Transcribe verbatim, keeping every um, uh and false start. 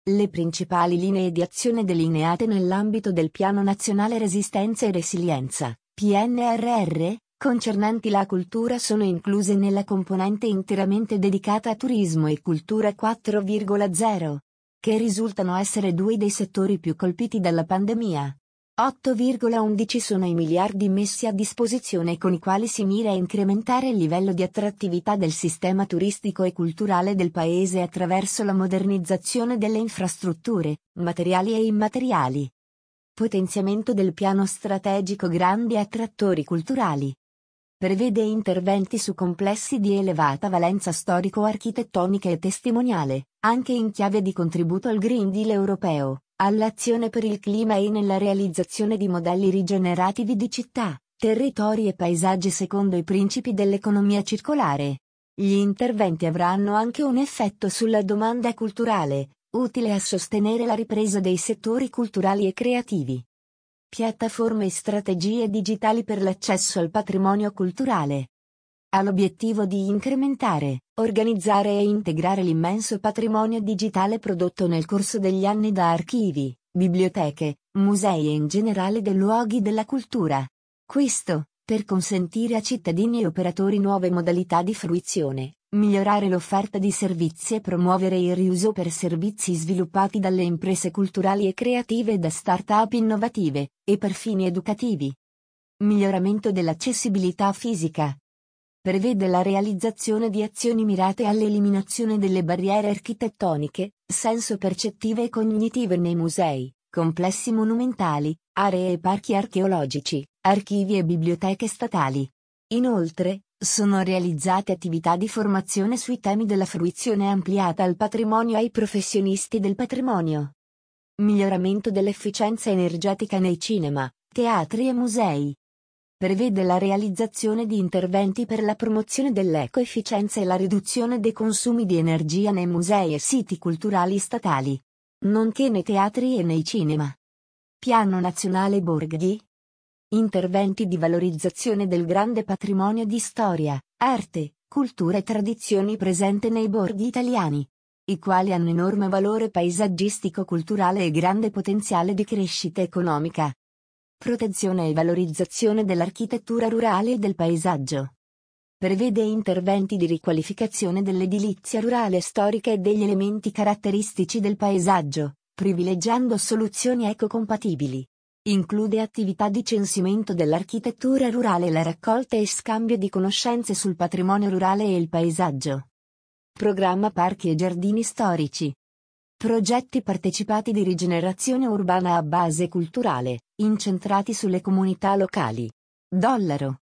Le principali linee di azione delineate nell'ambito del Piano Nazionale Resistenza e Resilienza, P N R R, concernenti la cultura sono incluse nella componente interamente dedicata a turismo e cultura quattro virgola zero, che risultano essere due dei settori più colpiti dalla pandemia. otto virgola undici sono i miliardi messi a disposizione con i quali si mira a incrementare il livello di attrattività del sistema turistico e culturale del Paese attraverso la modernizzazione delle infrastrutture, materiali e immateriali. Potenziamento del piano strategico grandi attrattori culturali. Prevede interventi su complessi di elevata valenza storico-architettonica e testimoniale, anche in chiave di contributo al Green Deal europeo, all'azione per il clima e nella realizzazione di modelli rigenerativi di città, territori e paesaggi secondo i principi dell'economia circolare. Gli interventi avranno anche un effetto sulla domanda culturale, utile a sostenere la ripresa dei settori culturali e creativi. Piattaforme e strategie digitali per l'accesso al patrimonio culturale. Ha l'obiettivo di incrementare, organizzare e integrare l'immenso patrimonio digitale prodotto nel corso degli anni da archivi, biblioteche, musei e in generale dei luoghi della cultura. Questo, per consentire a cittadini e operatori nuove modalità di fruizione, migliorare l'offerta di servizi e promuovere il riuso per servizi sviluppati dalle imprese culturali e creative e da start-up innovative, e per fini educativi. Miglioramento dell'accessibilità fisica. Prevede la realizzazione di azioni mirate all'eliminazione delle barriere architettoniche, senso-percettive e cognitive nei musei, complessi monumentali, aree e parchi archeologici, archivi e biblioteche statali. Inoltre, sono realizzate attività di formazione sui temi della fruizione ampliata al patrimonio e ai professionisti del patrimonio. Miglioramento dell'efficienza energetica nei cinema, teatri e musei. Prevede la realizzazione di interventi per la promozione dell'ecoefficienza e la riduzione dei consumi di energia nei musei e siti culturali statali, nonché nei teatri e nei cinema. Piano Nazionale Borghi. Interventi di valorizzazione del grande patrimonio di storia, arte, cultura e tradizioni presente nei borghi italiani, i quali hanno enorme valore paesaggistico-culturale e grande potenziale di crescita economica. Protezione e valorizzazione dell'architettura rurale e del paesaggio. Prevede interventi di riqualificazione dell'edilizia rurale storica e degli elementi caratteristici del paesaggio, privilegiando soluzioni ecocompatibili. Include attività di censimento dell'architettura rurale e la raccolta e scambio di conoscenze sul patrimonio rurale e il paesaggio. Programma Parchi e Giardini Storici. Progetti partecipati di rigenerazione urbana a base culturale, incentrati sulle comunità locali. Dollaro.